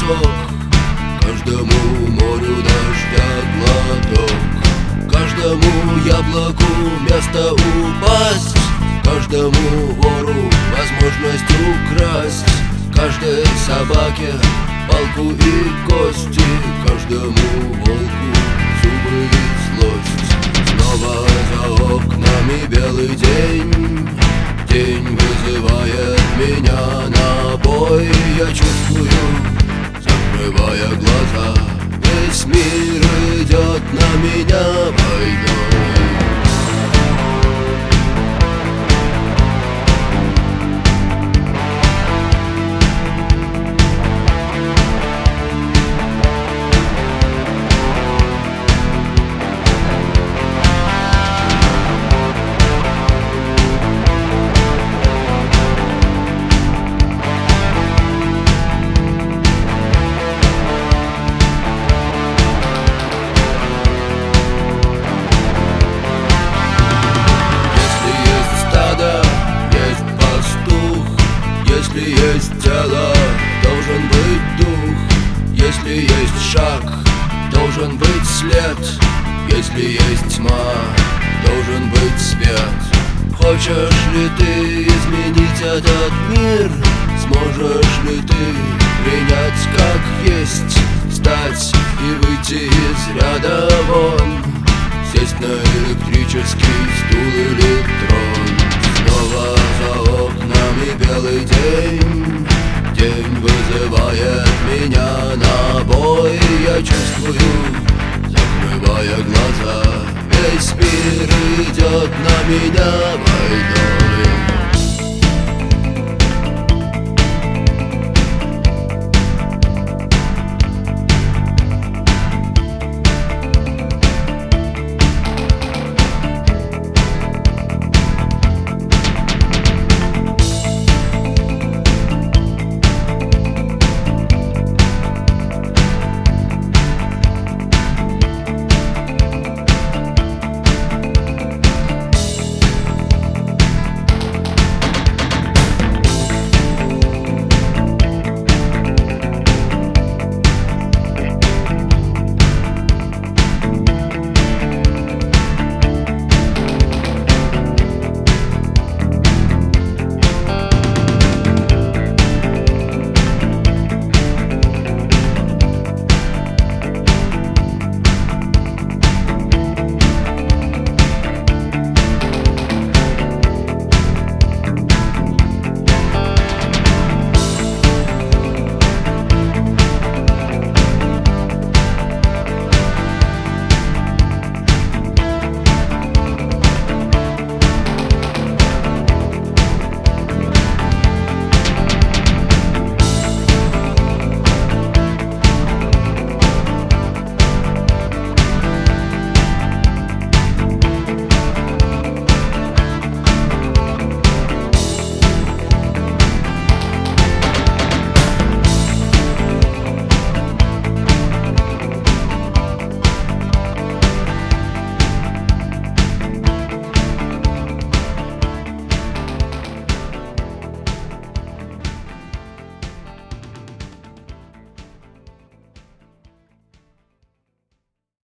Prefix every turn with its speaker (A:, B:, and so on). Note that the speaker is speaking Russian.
A: песок, каждому морю дождя глоток, каждому яблоку место упасть, каждому вору возможность украсть, каждой собаке палку и кости, каждому волку зубы и злость. Снова за окнами белый день, день вызывает меня на бой. Я чувствую, закрывая глаза, весь мир идет на меня войной. Если есть тело, должен быть дух. Если есть шаг, должен быть след. Если есть тьма, должен быть свет. Хочешь ли ты изменить этот мир? Сможешь ли ты принять как есть? Встать и выйти из ряда вон, сесть на электрический стул или трон. Снова за окнами белый день, день вызывает меня на бой. Я чувствую, закрывая глаза, весь мир идет на меня войной.